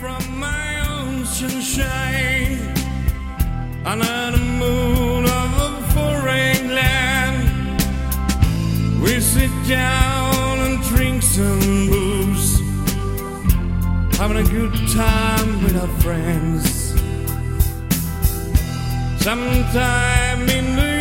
from my own sunshine under the moon of a foreign land. We sit down and drink some booze, having a good time with our friends. Sometime in the